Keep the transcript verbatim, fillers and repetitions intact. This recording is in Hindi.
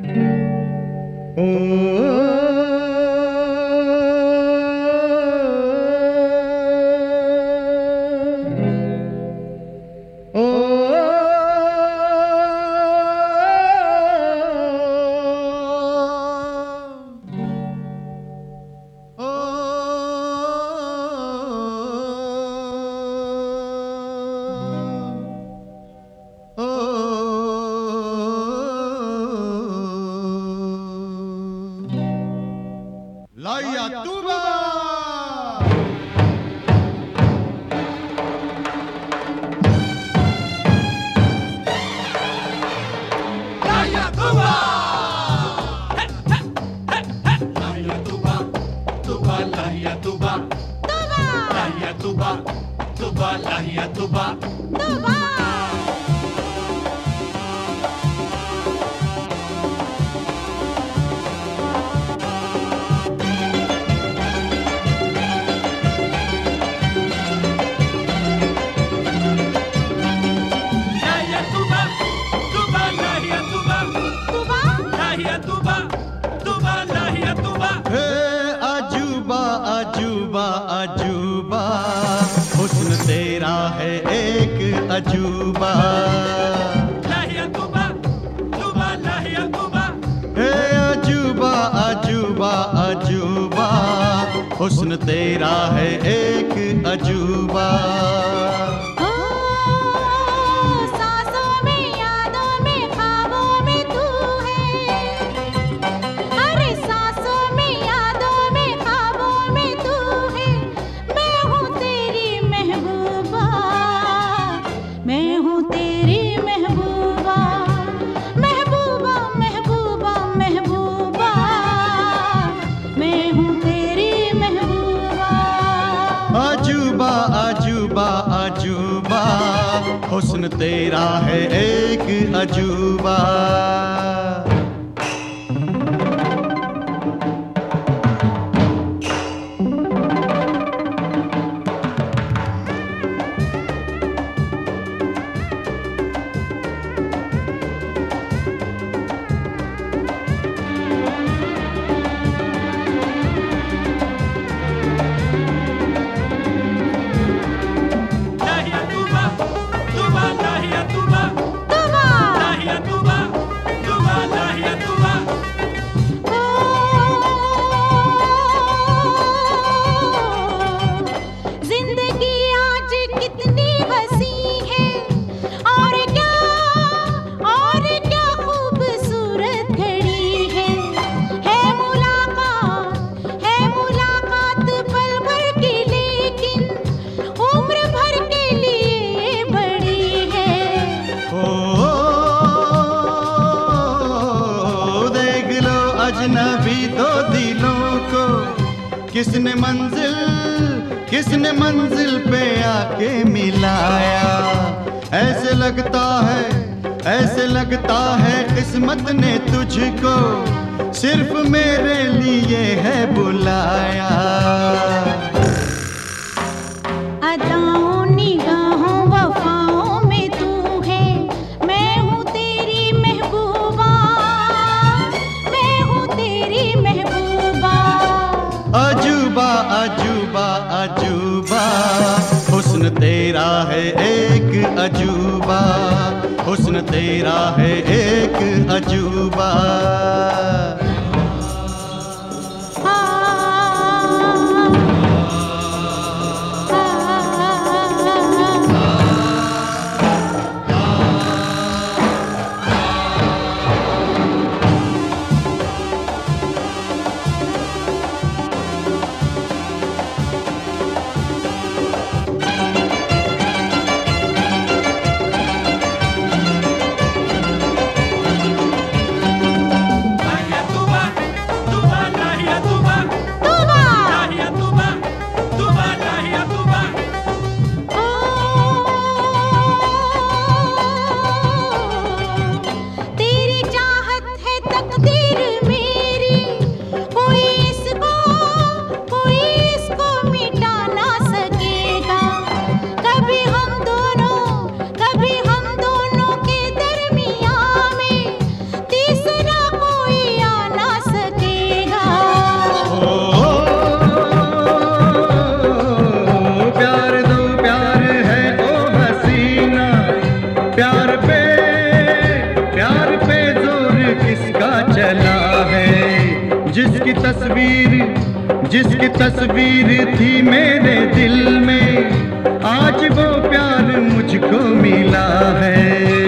अजूबा लाहिया तूबा तूबा लाहिया तूबा हे अजूबा अजूबा अजूबा हुस्न तेरा है एक अजूबा। अजूबा हुस्न तेरा है एक अजूबा। अजनबी दो दिलों को किसने मंजिल किसने मंजिल पे आके मिलाया। ऐसे लगता है ऐसे लगता है किस्मत ने तुझको सिर्फ मेरे लिए है बुलाया। अदाओं निगाहों वफाओं में तू है, मैं हूँ तेरी महबूबा, मैं हूँ तेरी महबूबा। अजूबा अजूबा अजूबा हुस्न तेरा है एक अजूबा, हुस्न तेरा है एक अजूबा। जिसकी तस्वीर जिसकी तस्वीर थी मेरे दिल में, आज वो प्यार मुझको मिला है।